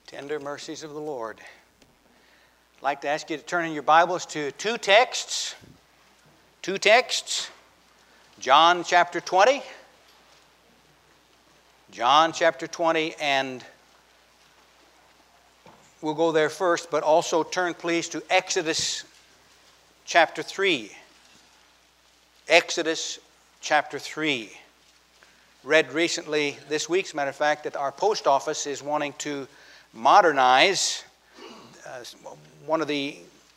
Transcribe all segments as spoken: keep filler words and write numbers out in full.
Tender mercies of the Lord. I'd like to ask you to turn in your Bibles to two texts. Two texts. John chapter twenty. John chapter twenty, and we'll go there first, but also turn please to Exodus chapter three. Exodus chapter three. Read recently this week, as a matter of fact, that our post office is wanting to modernize. Uh, one of the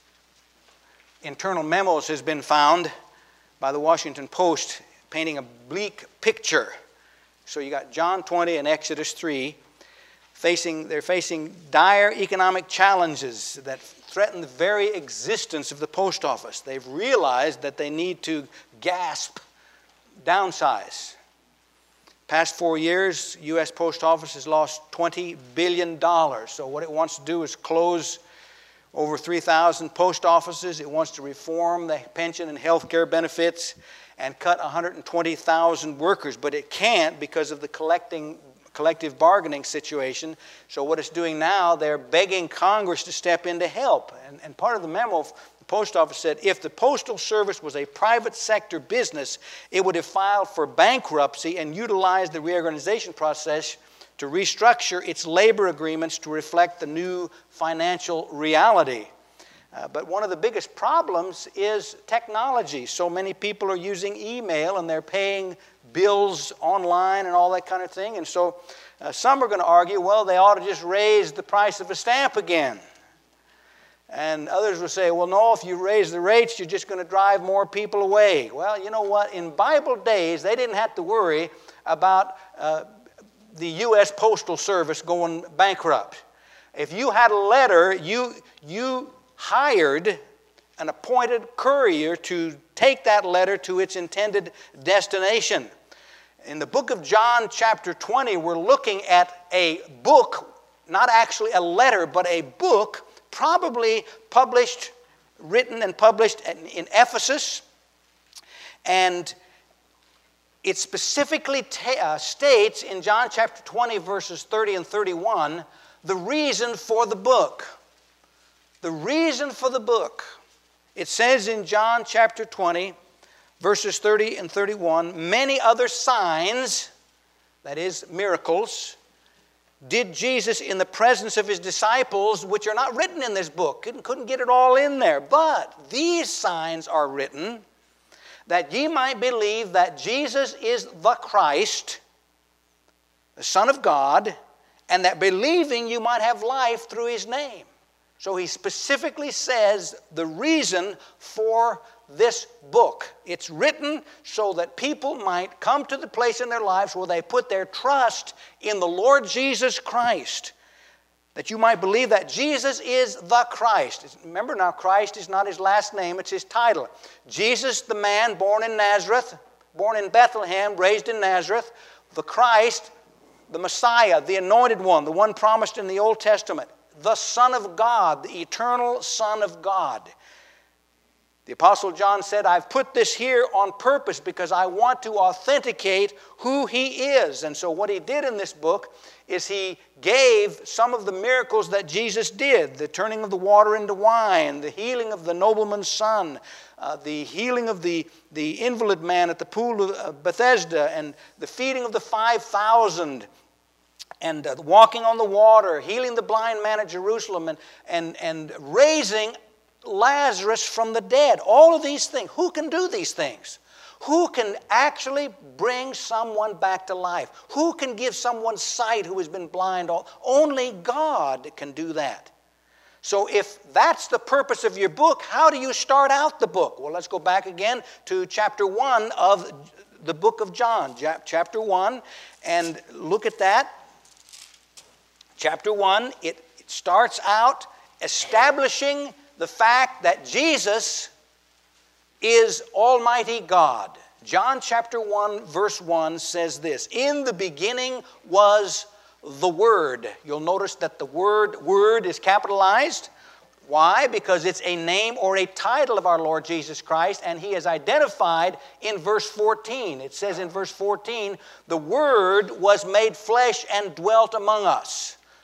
internal memos has been found by the Washington Post painting a bleak picture. So you got John twenty and Exodus three. Facing, they're facing dire economic challenges that threaten the very existence of the post office. They've realized that they need to gasp, downsize. Past four years, U S Post Office has lost twenty billion dollars. So what it wants to do is close over three thousand post offices. It wants to reform the pension and health care benefits and cut one hundred twenty thousand workers. But it can't because of the collecting, collective bargaining situation. So what it's doing now, they're begging Congress to step in to help. And, and part of the memo, the Post Office said, if the Postal Service was a private sector business, it would have filed for bankruptcy and utilized the reorganization process to restructure its labor agreements to reflect the new financial reality. Uh, but one of the biggest problems is technology. So many people are using email and they're paying bills online and all that kind of thing. And so uh, some are going to argue, well, they ought to just raise the price of a stamp again. And others will say, well, no, if you raise the rates, you're just going to drive more people away. Well, you know what? In Bible days, they didn't have to worry about uh, the U S Postal Service going bankrupt. If you had a letter, you, you hired an appointed courier to take that letter to its intended destination. In the book of John chapter twenty, we're looking at a book, not actually a letter, but a book probably published, written and published in Ephesus. And it specifically ta- uh, states in John chapter twenty, verses thirty and thirty-one, the reason for the book. The reason for the book. It says in John chapter twenty, verses thirty and thirty-one, many other signs, that is, miracles, did Jesus in the presence of his disciples, which are not written in this book. Couldn't, couldn't get it all in there. But these signs are written that ye might believe that Jesus is the Christ, the Son of God, and that believing you might have life through his name. So he specifically says the reason for this book. It's written so that people might come to the place in their lives where they put their trust in the Lord Jesus Christ. That you might believe that Jesus is the Christ. Remember now, Christ is not his last name, it's his title. Jesus, the man born in Nazareth, born in Bethlehem, raised in Nazareth. The Christ, the Messiah, the anointed one, the one promised in the Old Testament. The Son of God, the eternal Son of God. The Apostle John said, I've put this here on purpose because I want to authenticate who he is. And so what he did in this book is he gave some of the miracles that Jesus did. The turning of the water into wine, the healing of the nobleman's son, uh, the healing of the, the invalid man at the pool of Bethesda, and the feeding of the five thousand, and uh, walking on the water, healing the blind man at Jerusalem, and, and, and raising Lazarus from the dead. All of these things. Who can do these things? Who can actually bring someone back to life? Who can give someone sight who has been blind? Only God can do that. So if that's the purpose of your book, how do you start out the book? Well, let's go back again to chapter one of the book of John. Chapter one, and look at that. Chapter one, it, it starts out establishing the fact that Jesus is Almighty God. John chapter one, verse one says this, in the beginning was the Word. You'll notice that the word, word is capitalized. Why? Because it's a name or a title of our Lord Jesus Christ, and he is identified in verse fourteen. It says in verse fourteen, the Word was made flesh and dwelt among us.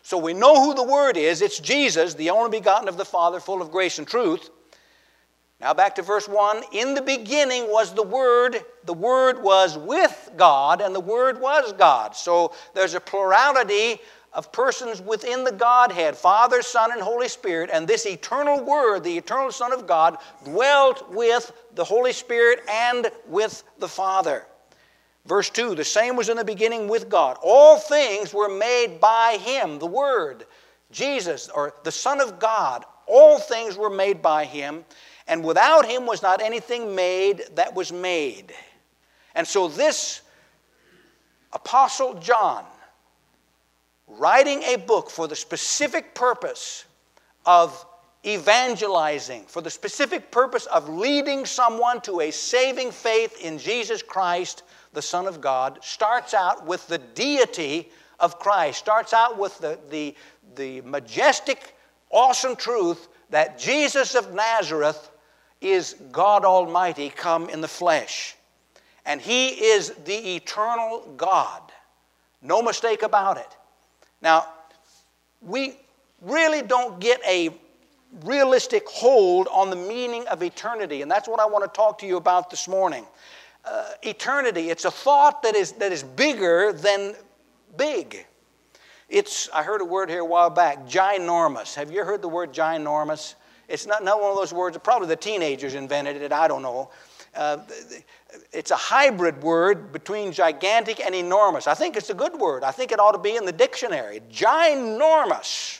So we know who the Word is. It's Jesus, the only begotten of the Father, full of grace and truth. Now back to verse one. In the beginning was the Word. The Word was with God, and the Word was God. So there's a plurality of persons within the Godhead, Father, Son, and Holy Spirit. And this eternal Word, the eternal Son of God, dwelt with the Holy Spirit and with the Father. Verse two, the same was in the beginning with God. All things were made by Him, the Word, Jesus, or the Son of God. All things were made by Him, and without Him was not anything made that was made. And so this Apostle John, writing a book for the specific purpose of evangelizing, for the specific purpose of leading someone to a saving faith in Jesus Christ, the Son of God, starts out with the deity of Christ, starts out with the, the, the majestic, awesome truth that Jesus of Nazareth is God Almighty come in the flesh. And He is the eternal God. No mistake about it. Now, we really don't get a realistic hold on the meaning of eternity, and that's what I want to talk to you about this morning. Uh, eternity, it's a thought that is, that is bigger than big. It's, I heard a word here a while back, ginormous. Have you heard the word ginormous? It's not, not one of those words, probably the teenagers invented it, I don't know. Uh, it's a hybrid word between gigantic and enormous. I think it's a good word. I think it ought to be in the dictionary. Ginormous.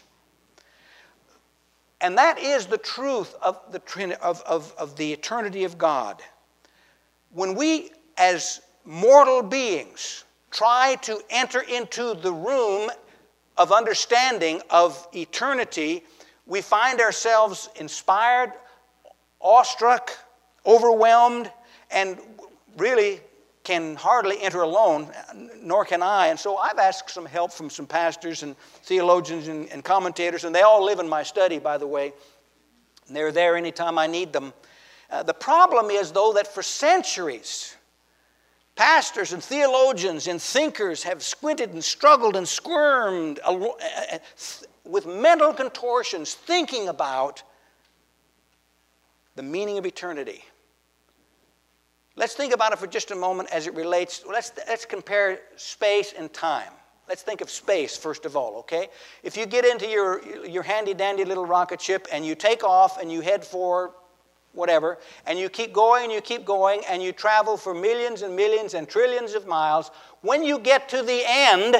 And that is the truth of the, of, of, of the eternity of God. When we, as mortal beings, try to enter into the room of understanding of eternity, we find ourselves inspired, awestruck, overwhelmed, and really can hardly enter alone, nor can I. And so I've asked some help from some pastors and theologians and, and commentators, and they all live in my study, by the way. And they're there anytime I need them. Uh, the problem is, though, that for centuries, pastors and theologians and thinkers have squinted and struggled and squirmed with mental contortions thinking about the meaning of eternity. Let's think about it for just a moment as it relates. Let's, let's compare space and time. Let's think of space first of all, okay? If you get into your, your handy-dandy little rocket ship and you take off and you head for whatever, and you keep going and you keep going and you travel for millions and millions and trillions of miles, when you get to the end,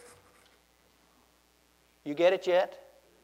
you get it yet?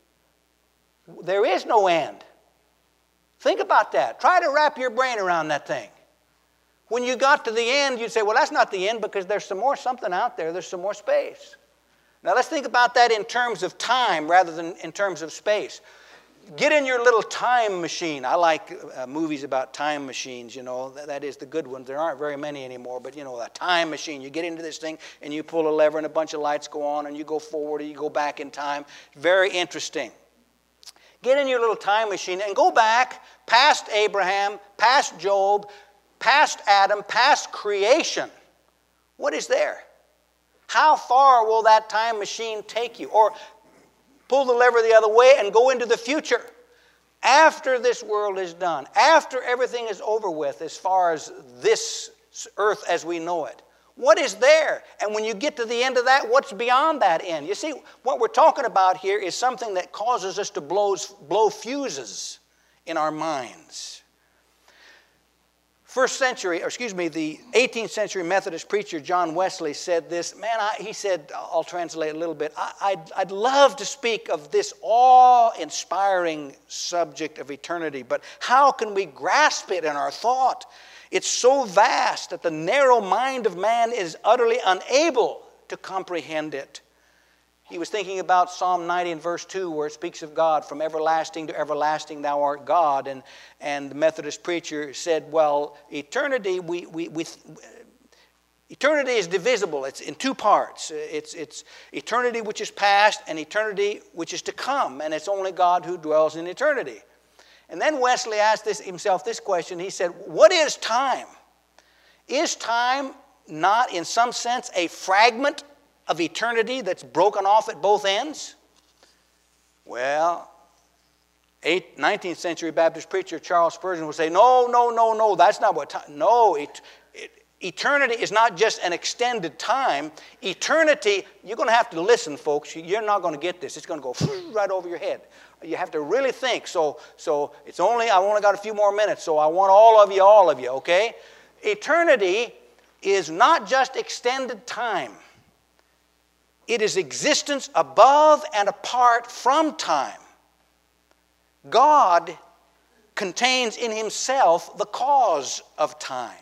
There is no end. Think about that. Try to wrap your brain around that thing. When you got to the end, you'd say, well, that's not the end because there's some more something out there. There's some more space. Now, let's think about that in terms of time rather than in terms of space. Get in your little time machine. I like uh, movies about time machines, you know. That, that is the good ones. There aren't very many anymore, but, you know, a time machine. You get into this thing and you pull a lever and a bunch of lights go on and you go forward or you go back in time. Very interesting. Get in your little time machine and go back past Abraham, past Job, past Adam, past creation. What is there? How far will that time machine take you? Or pull the lever the other way and go into the future. After this world is done, after everything is over with as far as this earth as we know it, what is there? And when you get to the end of that, what's beyond that end? You see, what we're talking about here is something that causes us to blow, blow fuses in our minds. First century, or excuse me, the eighteenth century Methodist preacher John Wesley said this. Man, I, he said, I'll translate a little bit. I, I'd, I'd love to speak of this awe-inspiring subject of eternity, but how can we grasp it in our thought? It's so vast that the narrow mind of man is utterly unable to comprehend it. He was thinking about Psalm ninety and verse two, where it speaks of God, from everlasting to everlasting thou art God. And, and the Methodist preacher said, well, eternity, we, we, we, eternity is divisible. It's in two parts. It's, it's eternity which is past and eternity which is to come. And it's only God who dwells in eternity. And then Wesley asked this, himself this question. He said, what is time? Is time not in some sense a fragment of eternity that's broken off at both ends? Well, eight, nineteenth century Baptist preacher Charles Spurgeon would say, no, no, no, no, that's not what time. No, it, it, eternity is not just an extended time. Eternity, you're going to have to listen, folks. You're not going to get this. It's going to go right over your head. You have to really think. So, so it's only, I've only got a few more minutes, so I want all of you, all of you, okay? Eternity is not just extended time. It is existence above and apart from time. God contains in himself the cause of time.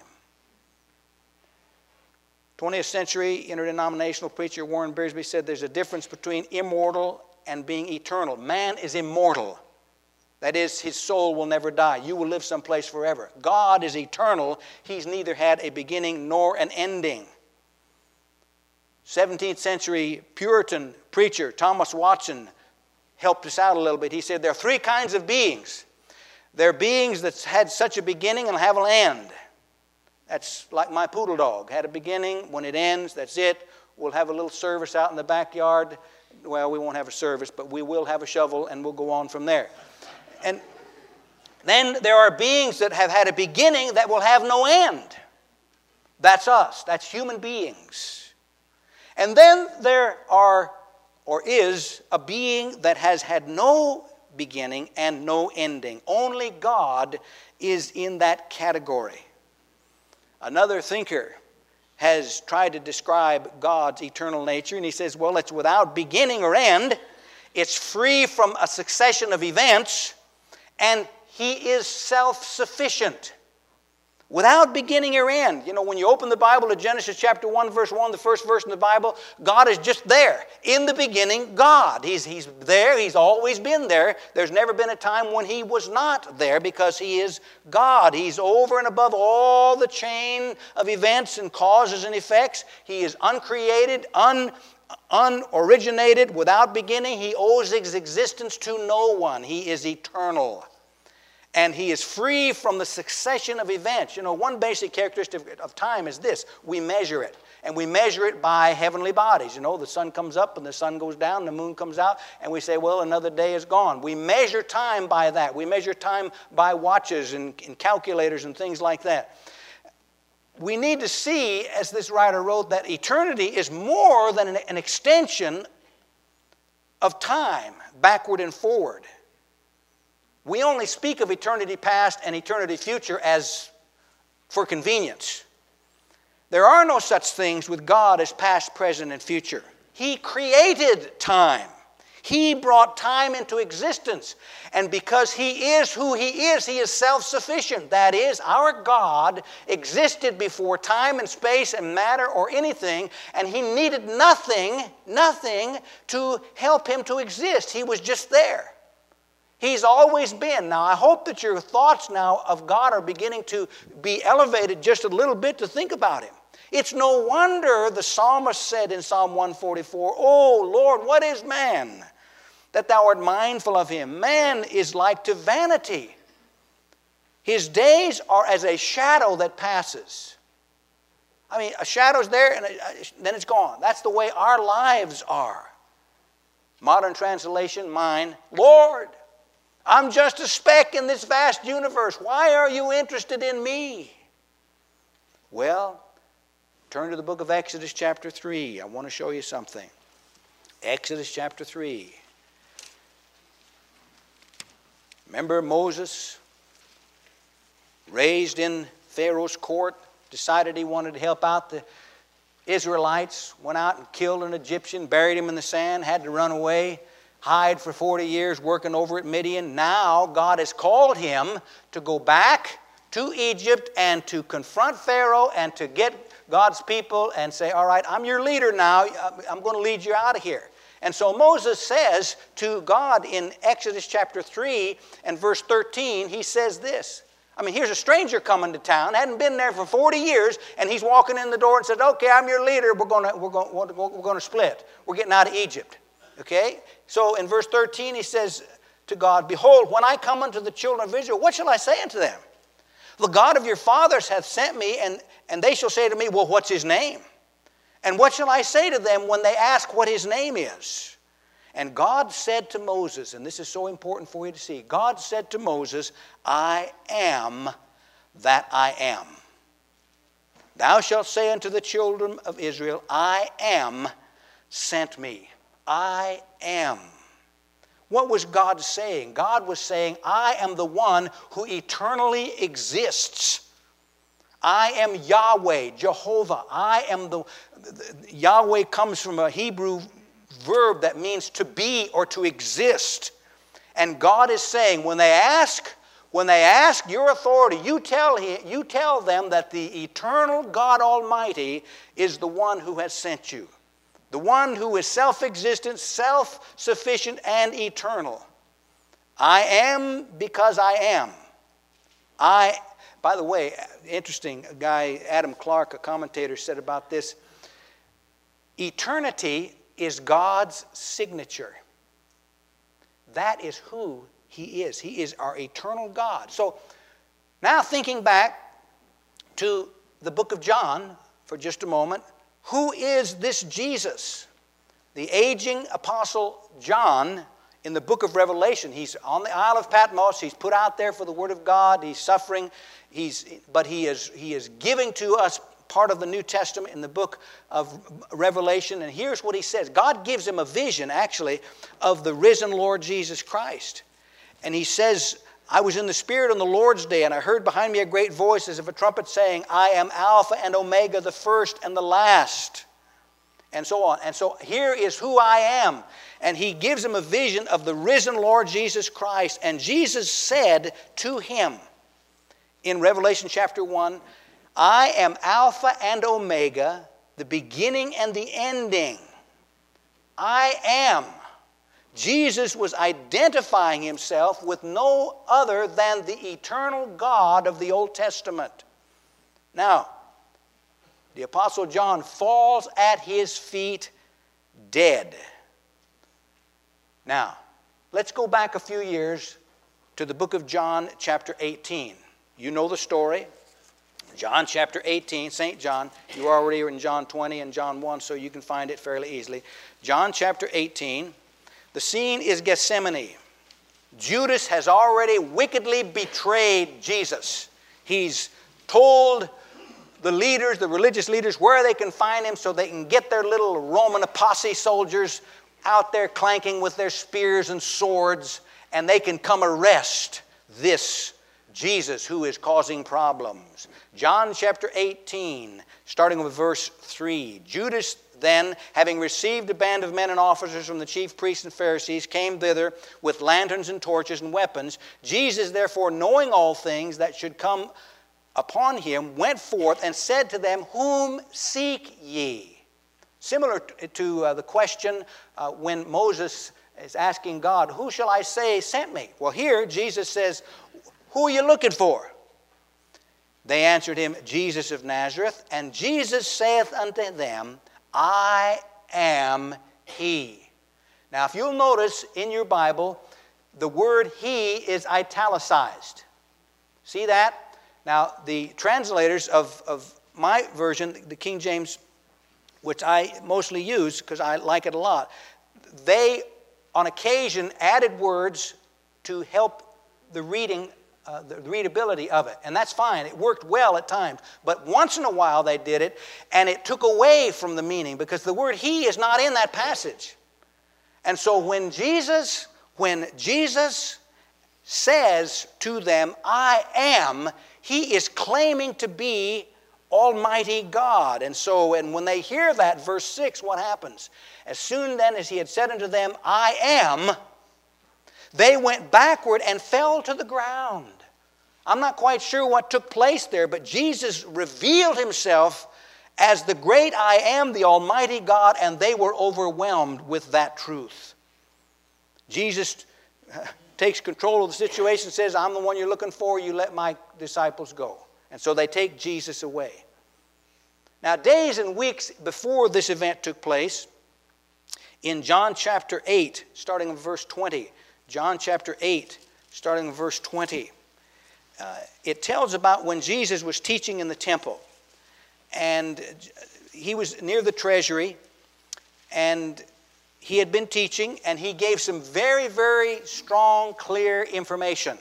twentieth century interdenominational preacher Warren Beersby said there's a difference between immortal and being eternal. Man is immortal. That is, his soul will never die. You will live someplace forever. God is eternal. He's neither had a beginning nor an ending. seventeenth century Puritan preacher Thomas Watson helped us out a little bit. He said there are three kinds of beings. There are beings that had such a beginning and have an end. That's like my poodle dog. Had a beginning. When it ends, that's it. We'll have a little service out in the backyard. Well, we won't have a service, but we will have a shovel and we'll go on from there. And then there are beings that have had a beginning that will have no end. That's us. That's human beings. And then there are, or is, a being that has had no beginning and no ending. Only God is in that category. Another thinker has tried to describe God's eternal nature, and he says, well, it's without beginning or end. It's free from a succession of events, and he is self-sufficient. Without beginning or end. You know, when you open the Bible to Genesis chapter one, verse one, the first verse in the Bible, God is just there. In the beginning, God. He's, he's there. He's always been there. There's never been a time when he was not there because he is God. He's over and above all the chain of events and causes and effects. He is uncreated, un, unoriginated, without beginning. He owes his existence to no one. He is eternal. And he is free from the succession of events. You know, one basic characteristic of time is this. We measure it. And we measure it by heavenly bodies. You know, the sun comes up and the sun goes down, the moon comes out, and we say, well, another day is gone. We measure time by that. We measure time by watches and, and calculators and things like that. We need to see, as this writer wrote, that eternity is more than an, an extension of time, backward and forward. We only speak of eternity past and eternity future as for convenience. There are no such things with God as past, present, and future. He created time. He brought time into existence. And because he is who he is, he is self-sufficient. That is, our God existed before time and space and matter or anything, and he needed nothing, nothing to help him to exist. He was just there. He's always been. Now, I hope that your thoughts now of God are beginning to be elevated just a little bit to think about him. It's no wonder the psalmist said in Psalm one forty-four, "Oh, Lord, what is man that thou art mindful of him? Man is like to vanity. His days are as a shadow that passes." I mean, a shadow's there and then it's gone. That's the way our lives are. Modern translation, mine, "Lord, I'm just a speck in this vast universe. Why are you interested in me?" Well, turn to the book of Exodus chapter three. I want to show you something. Exodus chapter three. Remember Moses, raised in Pharaoh's court, decided he wanted to help out the Israelites, went out and killed an Egyptian, buried him in the sand, had to run away, hide for forty years working over at Midian. Now God has called him to go back to Egypt and to confront Pharaoh and to get God's people and say, all right, I'm your leader now. I'm going to lead you out of here. And so Moses says to God in Exodus chapter three and verse thirteen, he says this. I mean, here's a stranger coming to town, hadn't been there for forty years, and he's walking in the door and says, okay, I'm your leader. We're going to, we're going, we're going to split. We're getting out of Egypt. Okay? So in verse thirteen, he says to God, "Behold, when I come unto the children of Israel, what shall I say unto them? The God of your fathers hath sent me, and, and they shall say to me, well, what's his name? And what shall I say to them when they ask what his name is? And God said to Moses, and this is so important for you to see, God said to Moses, I am that I am. Thou shalt say unto the children of Israel, I am sent me. I am. What was God saying? God was saying, I am the one who eternally exists. I am Yahweh, Jehovah. I am the, the Yahweh comes from a Hebrew verb that means to be or to exist. And God is saying, when they ask, when they ask your authority, you tell him, you tell them that the eternal God Almighty is the one who has sent you. The one who is self-existent, self-sufficient, and eternal. I am because I am. I, by the way, interesting, a guy, Adam Clark, a commentator, said about this, eternity is God's signature. That is who He is. He is our eternal God. So now thinking back to the book of John for just a moment, who is this Jesus? The aging apostle John in the book of Revelation. He's on the Isle of Patmos. He's put out there for the Word of God. He's suffering. He's, but he is, he is giving to us part of the New Testament in the book of Revelation. And here's what he says. God gives him a vision, actually, of the risen Lord Jesus Christ. And he says, I was in the Spirit on the Lord's day, and I heard behind me a great voice as of a trumpet saying, I am Alpha and Omega, the first and the last. And so on. And so here is who I am. And he gives him a vision of the risen Lord Jesus Christ. And Jesus said to him in Revelation chapter one, I am Alpha and Omega, the beginning and the ending. I am. Jesus was identifying himself with no other than the eternal God of the Old Testament. Now, the Apostle John falls at his feet dead. Now, let's go back a few years to the book of John chapter eighteen. You know the story. John chapter eighteen, Saint John. You already are in John twenty and John one, so you can find it fairly easily. John chapter eighteen. The scene is Gethsemane. Judas has already wickedly betrayed Jesus. He's told the leaders, the religious leaders, where they can find him so they can get their little Roman posse soldiers out there clanking with their spears and swords, and they can come arrest this Jesus who is causing problems. John chapter eighteen, starting with verse three. Judas then, having received a band of men and officers from the chief priests and Pharisees, came thither with lanterns and torches and weapons. Jesus, therefore, knowing all things that should come upon him, went forth and said to them, Whom seek ye? Similar to uh, the question uh, when Moses is asking God, Who shall I say sent me? Well, here Jesus says, Who are you looking for? They answered him, Jesus of Nazareth. And Jesus saith unto them, I am he. Now, if you'll notice in your Bible, the word he is italicized. See that? Now, the translators of, of my version, the King James, which I mostly use because I like it a lot, they, on occasion, added words to help the reading Uh, the readability of it. And that's fine. It worked well at times. But once in a while they did it, and it took away from the meaning because the word he is not in that passage. And so when Jesus, when Jesus says to them, I am, he is claiming to be Almighty God. And so and when they hear that, verse six, what happens? As soon then as he had said unto them, I am, they went backward and fell to the ground. I'm not quite sure what took place there, but Jesus revealed himself as the great I am, the Almighty God, and they were overwhelmed with that truth. Jesus takes control of the situation and says, I'm the one you're looking for, you let my disciples go. And so they take Jesus away. Now, days and weeks before this event took place, in John chapter eight, starting in verse twenty, John chapter eight, starting in verse twenty. Uh, it tells about when Jesus was teaching in the temple. And he was near the treasury. And he had been teaching, and he gave some very, very strong, clear information.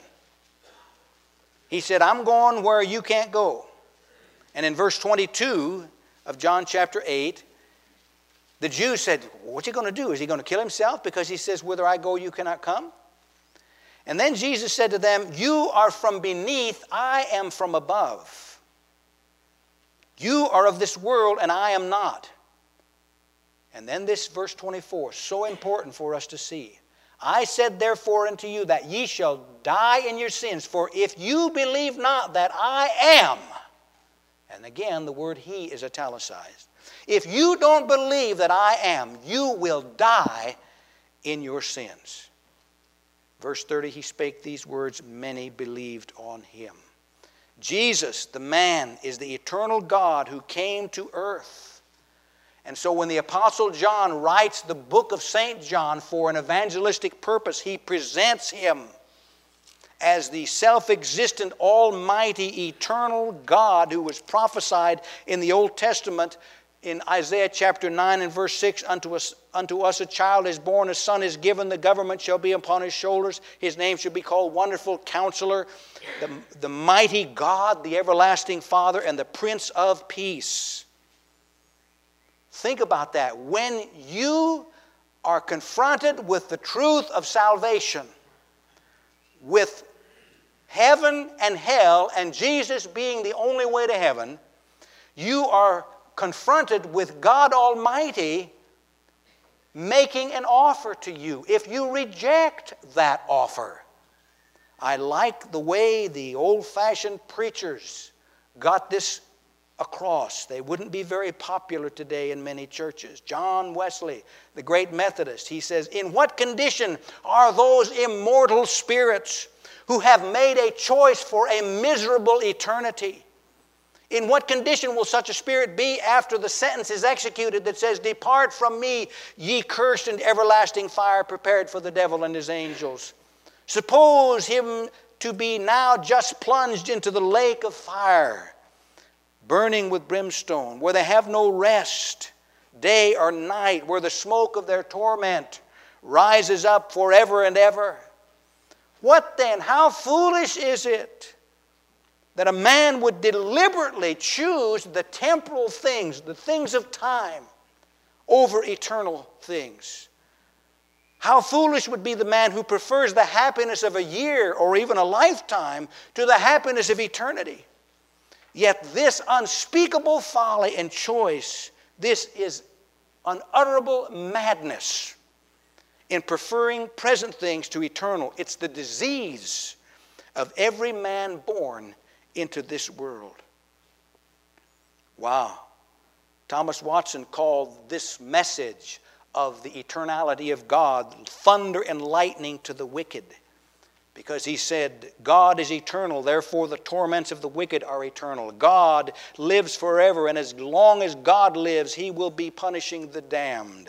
He said, I'm going where you can't go. And in verse twenty-two of John chapter eight, the Jews said, what's he going to do? Is he going to kill himself because he says, whither I go, you cannot come? And then Jesus said to them, you are from beneath, I am from above. You are of this world, and I am not. And then this verse twenty-four, so important for us to see. I said therefore unto you that ye shall die in your sins, for if you believe not that I am, and again the word he is italicized. If you don't believe that I am, you will die in your sins. Verse thirty, he spake these words, many believed on him. Jesus, the man, is the eternal God who came to earth. And so when the Apostle John writes the book of Saint John for an evangelistic purpose, he presents him as the self-existent, almighty, eternal God who was prophesied in the Old Testament in Isaiah chapter nine and verse six, unto us, unto us a child is born, a son is given, the government shall be upon his shoulders. His name shall be called Wonderful Counselor, the, the mighty God, the everlasting Father, and the Prince of Peace. Think about that. When you are confronted with the truth of salvation, with heaven and hell, and Jesus being the only way to heaven, you are confronted with God Almighty making an offer to you. If you reject that offer, I like the way the old-fashioned preachers got this across. They wouldn't be very popular today in many churches. John Wesley, the great Methodist, he says, in what condition are those immortal spirits who have made a choice for a miserable eternity? In what condition will such a spirit be after the sentence is executed that says, depart from me, ye cursed, into everlasting fire prepared for the devil and his angels? Suppose him to be now just plunged into the lake of fire, burning with brimstone, where they have no rest, day or night, where the smoke of their torment rises up forever and ever. What then? How foolish is it that a man would deliberately choose the temporal things, the things of time, over eternal things? How foolish would be the man who prefers the happiness of a year or even a lifetime to the happiness of eternity? Yet this unspeakable folly and choice, this is unutterable madness in preferring present things to eternal. It's the disease of every man born into this world. Wow. Thomas Watson called this message of the eternality of God thunder and lightning to the wicked, because he said, God is eternal, therefore the torments of the wicked are eternal. God lives forever, and as long as God lives, he will be punishing the damned.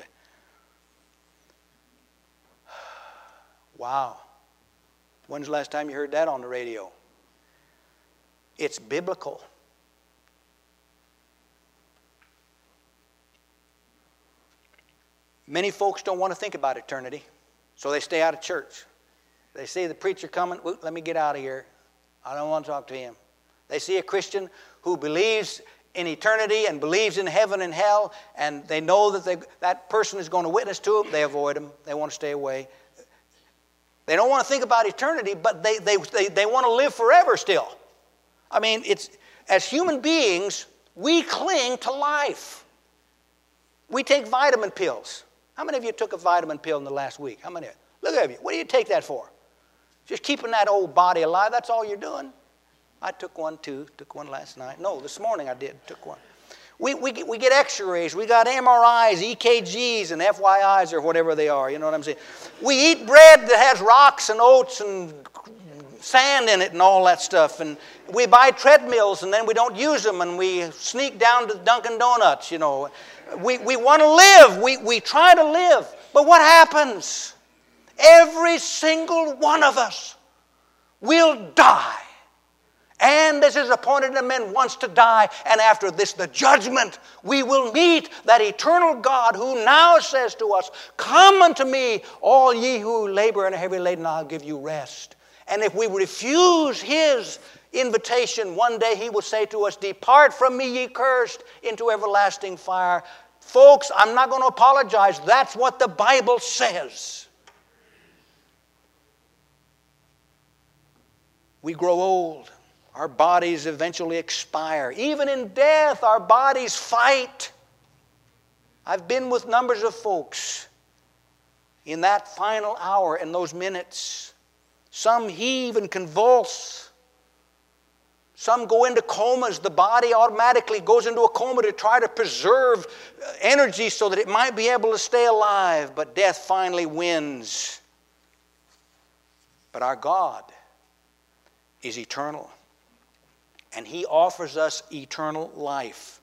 Wow. When's the last time you heard that on the radio? It's biblical. Many folks don't want to think about eternity, so they stay out of church. They see the preacher coming, let me get out of here. I don't want to talk to him. They see a Christian who believes in eternity and believes in heaven and hell, and they know that they, that person is going to witness to them. They avoid them. They want to stay away. They don't want to think about eternity, but they, they, they, they want to live forever still. I mean, it's, as human beings, we cling to life. We take vitamin pills. How many of you took a vitamin pill in the last week? How many? Look at you. What do you take that for? Just keeping that old body alive, that's all you're doing. I took one too, took one last night. No, this morning I did, took one. We, we, get, we get x-rays, we got M R Is, E K Gs, and F Y Is or whatever they are, you know what I'm saying? We eat bread that has rocks and oats and sand in it and all that stuff. And we buy treadmills and then we don't use them and we sneak down to Dunkin' Donuts, you know. We, we want to live, we, we try to live, but what happens? Every single one of us will die. And this is appointed to men once to die, and after this the judgment. We will meet that eternal God who now says to us, come unto me, all ye who labor and are heavy laden, I'll give you rest. And if we refuse his invitation, one day he will say to us, depart from me, ye cursed, into everlasting fire. Folks, I'm not going to apologize. That's what the Bible says. We grow old. Our bodies eventually expire. Even in death, our bodies fight. I've been with numbers of folks in that final hour, in those minutes. Some heave and convulse. Some go into comas. The body automatically goes into a coma to try to preserve energy so that it might be able to stay alive. But death finally wins. But our God is eternal. And he offers us eternal life.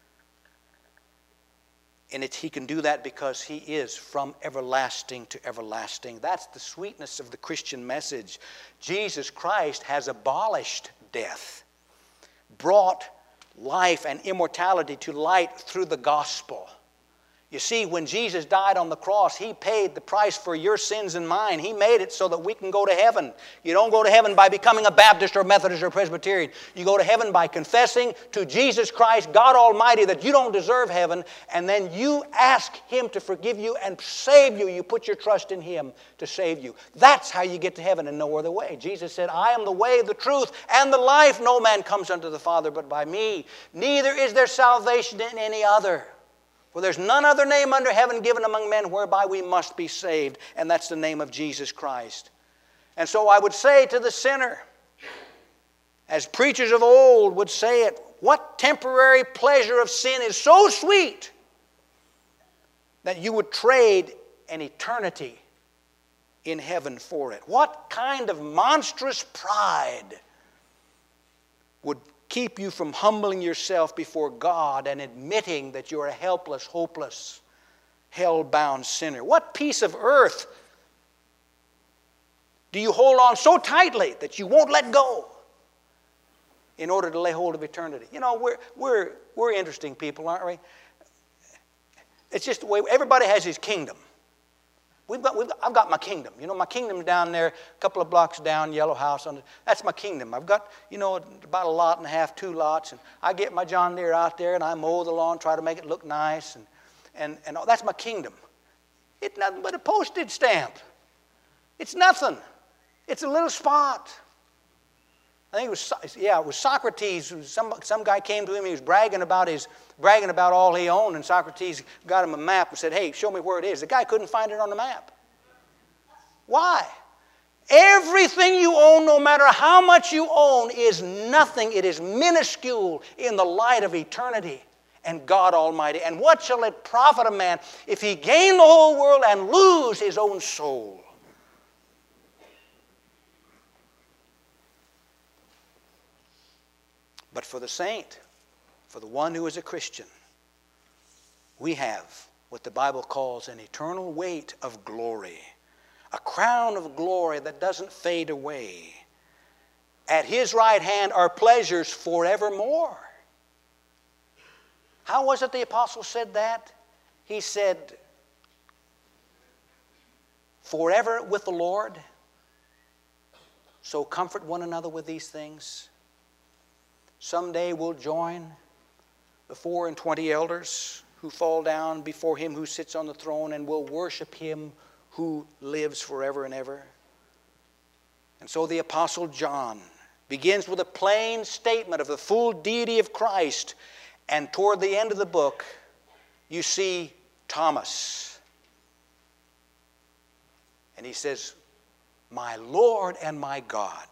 And it, he can do that because he is from everlasting to everlasting. That's the sweetness of the Christian message. Jesus Christ has abolished death, brought life and immortality to light through the gospel. You see, when Jesus died on the cross, he paid the price for your sins and mine. He made it so that we can go to heaven. You don't go to heaven by becoming a Baptist or Methodist or Presbyterian. You go to heaven by confessing to Jesus Christ, God Almighty, that you don't deserve heaven, and then you ask him to forgive you and save you. You put your trust in him to save you. That's how you get to heaven and no other way. Jesus said, I am the way, the truth, and the life. No man comes unto the Father but by me. Neither is there salvation in any other. For there's none other name under heaven given among men whereby we must be saved. And that's the name of Jesus Christ. And so I would say to the sinner, as preachers of old would say it, what temporary pleasure of sin is so sweet that you would trade an eternity in heaven for it? What kind of monstrous pride would keep you from humbling yourself before God and admitting that you're a helpless, hopeless, hell-bound sinner? What piece of earth do you hold on so tightly that you won't let go in order to lay hold of eternity? You know, we're, we're, we're interesting people, aren't we? It's just the way everybody has his kingdom. We've got, we've got, I've got my kingdom. You know, my kingdom's down there, a couple of blocks down, Yellow House. On the, that's my kingdom. I've got, you know, about a lot and a half, two lots. And I get my John Deere out there and I mow the lawn, try to make it look nice. And, and, and all, that's my kingdom. It's nothing but a postage stamp. It's nothing. It's a little spot. I think it was, yeah, it was Socrates. Some, some guy came to him. He was bragging about his, bragging about all he owned. And Socrates got him a map and said, hey, show me where it is. The guy couldn't find it on the map. Why? Everything you own, no matter how much you own, is nothing. It is minuscule in the light of eternity and God Almighty. And what shall it profit a man if he gain the whole world and lose his own soul? But for the saint, for the one who is a Christian, we have what the Bible calls an eternal weight of glory, a crown of glory that doesn't fade away. At his right hand are pleasures forevermore. How was it the apostle said that? He said, forever with the Lord, so comfort one another with these things. Someday we'll join the four and twenty elders who fall down before him who sits on the throne, and will worship him who lives forever and ever. And so the Apostle John begins with a plain statement of the full deity of Christ. And toward the end of the book, you see Thomas. And he says, my Lord and my God.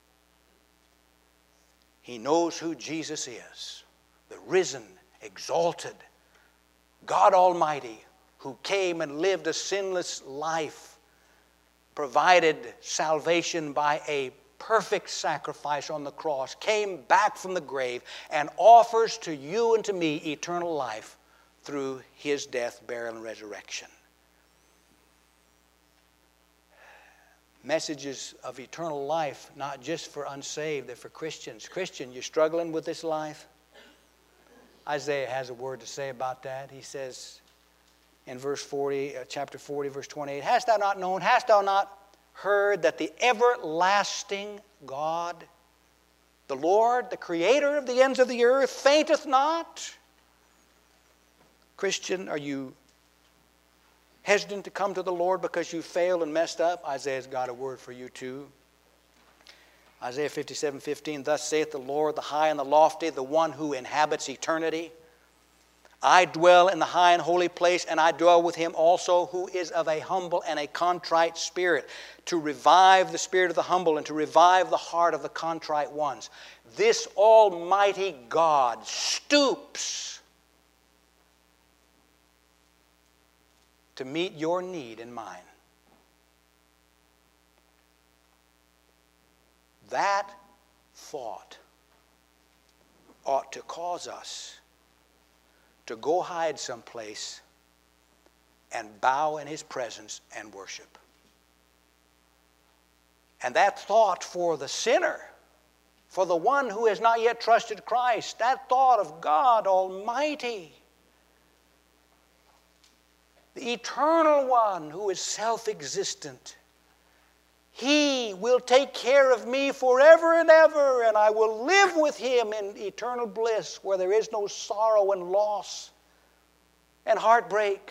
He knows who Jesus is, the risen, exalted God Almighty, who came and lived a sinless life, provided salvation by a perfect sacrifice on the cross, came back from the grave, and offers to you and to me eternal life through his death, burial, and resurrection. messages of eternal life, not just for unsaved, they're for Christians. Christian, you're struggling with this life? Isaiah has a word to say about that. He says in verse forty, uh, chapter forty, verse twenty-eight, hast thou not known, hast thou not heard that the everlasting God, the Lord, the creator of the ends of the earth, fainteth not? Christian, are you hesitant to come to the Lord because you failed and messed up? Isaiah's got a word for you too. Isaiah fifty-seven fifteen, thus saith the Lord, the high and the lofty, the one who inhabits eternity. I dwell in the high and holy place, and I dwell with him also who is of a humble and a contrite spirit, to revive the spirit of the humble and to revive the heart of the contrite ones. This almighty God stoops to meet your need and mine. That thought ought to cause us to go hide someplace and bow in his presence and worship. And that thought for the sinner, for the one who has not yet trusted Christ, that thought of God Almighty, the eternal one who is self-existent, he will take care of me forever and ever, and I will live with him in eternal bliss where there is no sorrow and loss and heartbreak.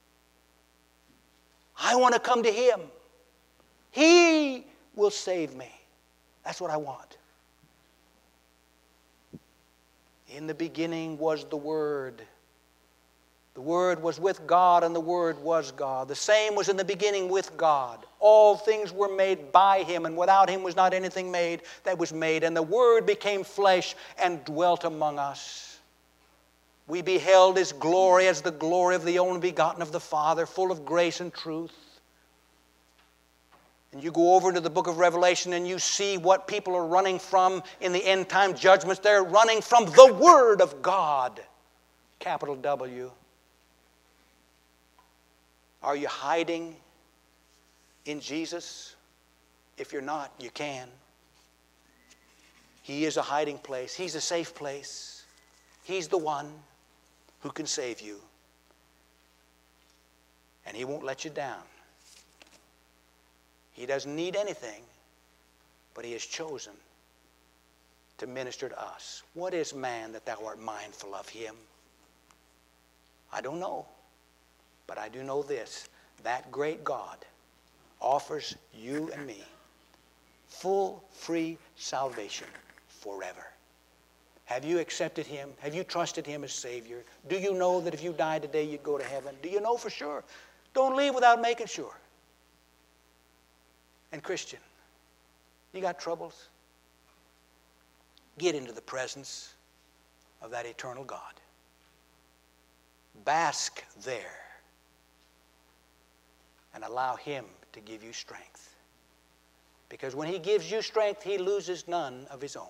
I want to come to him. He will save me. That's what I want. In the beginning was the Word. The Word was with God, and the Word was God. The same was in the beginning with God. All things were made by him, and without him was not anything made that was made. And the Word became flesh and dwelt among us. We beheld his glory as the glory of the only begotten of the Father, full of grace and truth. And you go over into the book of Revelation and you see what people are running from in the end time judgments. They're running from the Word of God. Capital W. Are you hiding in Jesus? If you're not, you can. He is a hiding place. He's a safe place. He's the one who can save you. And he won't let you down. He doesn't need anything, but he has chosen to minister to us. What is man that thou art mindful of him? I don't know. But I do know this, that great God offers you and me full, free salvation forever. Have you accepted him? Have you trusted him as Savior? Do you know that if you died today, you'd go to heaven? Do you know for sure? Don't leave without making sure. And Christian, you got troubles? Get into the presence of that eternal God. Bask there. And allow him to give you strength. Because when he gives you strength, he loses none of his own.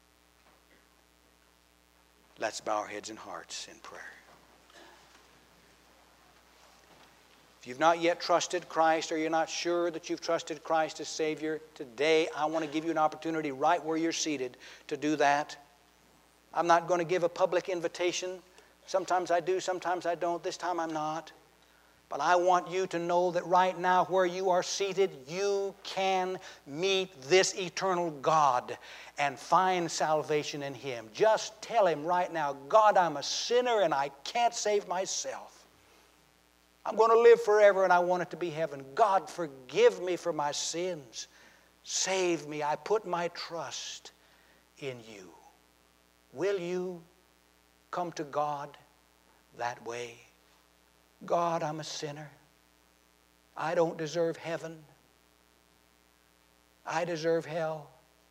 Let's bow our heads and hearts in prayer. If you've not yet trusted Christ, or you're not sure that you've trusted Christ as Savior, today I want to give you an opportunity right where you're seated to do that. I'm not going to give a public invitation. Sometimes I do, sometimes I don't. This time I'm not. But I want you to know that right now where you are seated, you can meet this eternal God and find salvation in him. Just tell him right now, God, I'm a sinner and I can't save myself. I'm going to live forever and I want it to be heaven. God, forgive me for my sins. Save me. I put my trust in you. Will you come to God that way? God, I'm a sinner. I don't deserve heaven. I deserve hell.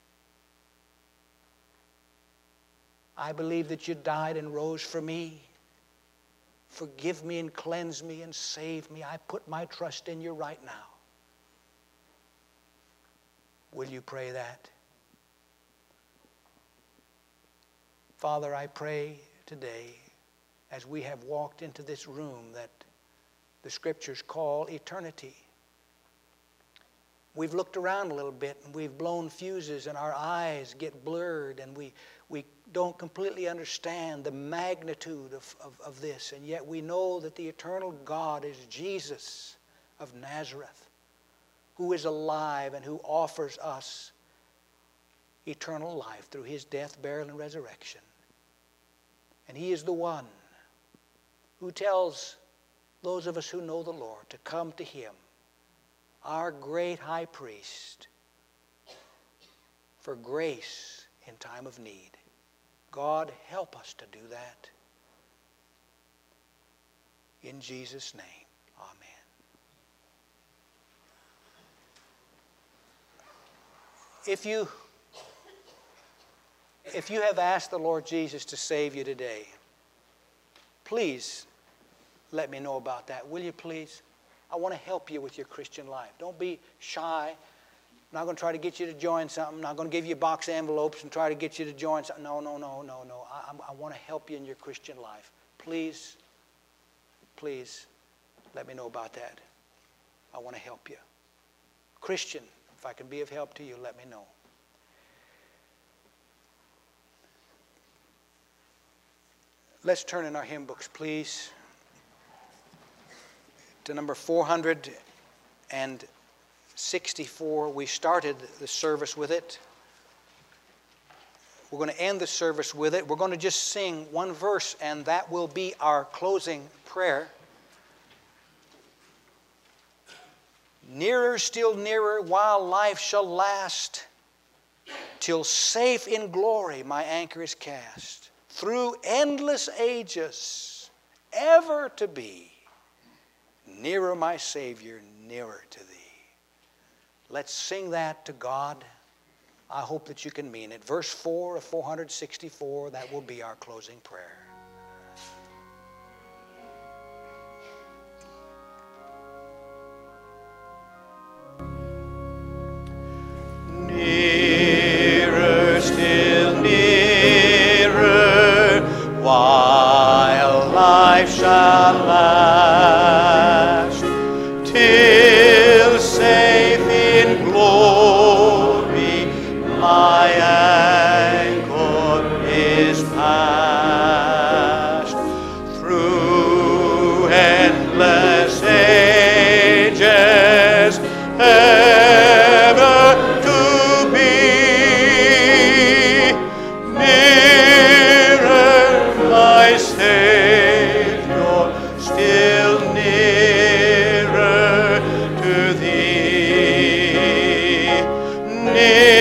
I believe that you died and rose for me. Forgive me and cleanse me and save me. I put my trust in you right now. Will you pray that? Father, I pray today, as we have walked into this room that the Scriptures call eternity, We've looked around a little bit and we've blown fuses and our eyes get blurred and we, we don't completely understand the magnitude of, of, of this. And yet we know that the eternal God is Jesus of Nazareth, who is alive and who offers us eternal life through His death, burial, and resurrection. And He is the one who tells those of us who know the Lord to come to Him, our great high priest, for grace in time of need. God, help us to do that. In Jesus' name, amen. If you, if you have asked the Lord Jesus to save you today, please let me know about that. Will you please? I want to help you with your Christian life. Don't be shy. I'm not going to try to get you to join something. I'm not going to give you box envelopes and try to get you to join something. No, no, no, no, no. I, I want to help you in your Christian life. Please, please let me know about that. I want to help you. Christian, if I can be of help to you, let me know. Let's turn in our hymn books, please, to number four hundred sixty-four. We started the service with it. We're going to end the service with it. We're going to just sing one verse, and that will be our closing prayer. Nearer, still nearer, while life shall last, till safe in glory my anchor is cast, through endless ages, ever to be. Nearer, my Savior, nearer to Thee. Let's sing that to God. I hope that you can mean it. Verse four of four hundred sixty-four, that will be our closing prayer. Nearer, still nearer, while life shall last, till safe in glory my anchor is past, through endless ages ever to be. Nearer, my Savior, still nearer to Thee. Nearer